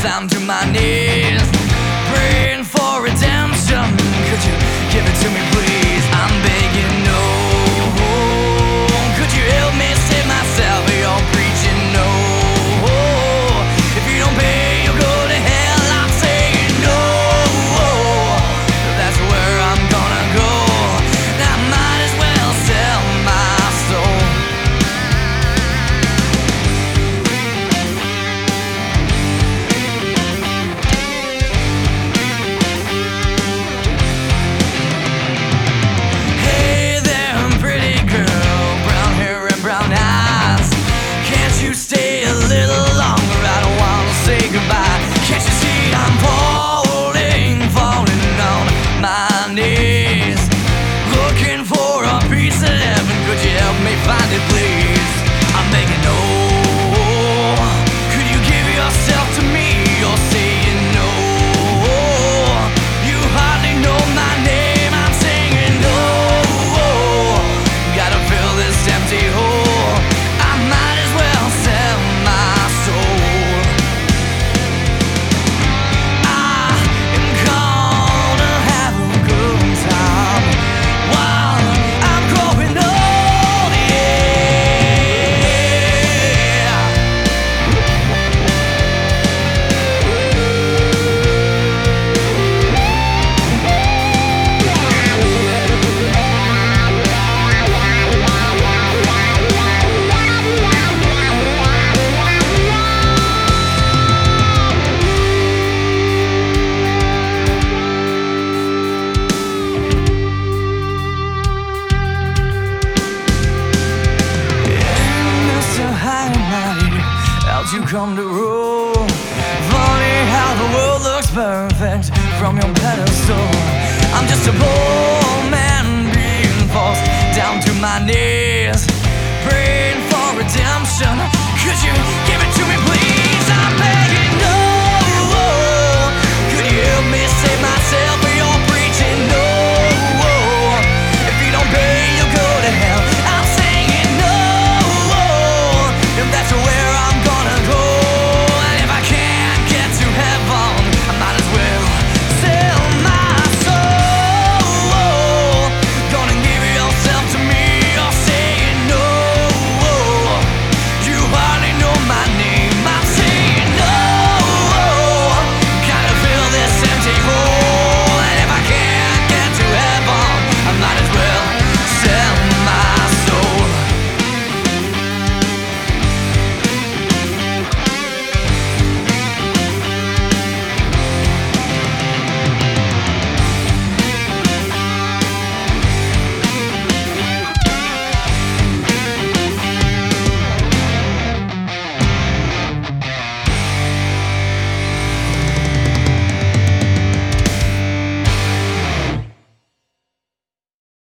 I'm to my knees, praying for redemption. Could you give it to me, please? I'm begging, no. Could you help me save myself? You're preaching, no. If you don't pay, you'll go to hell. I'm saying no. That's where I'm gonna go. I might as well sell my soul. Hey there, pretty girl, brown hair and brown eyes. Can't you stay a little longer? I don't wanna say goodbye. Can't you see I'm falling on my knees, looking for a piece of heaven? Could you help me find it, please? I'm begging, no. Could you give yourself to me? You're saying no. You hardly know my name. I'm singing no. Gotta fill this empty hole. I might as well sell my soul. I am gonna have a good time while I'm growing old, yeah. Mr. High and Mighty, how'd you come to rule? Funny how the world looks perfect from your pedestal. I'm just a poor man being forced down to my knees, praying for redemption. Could you give me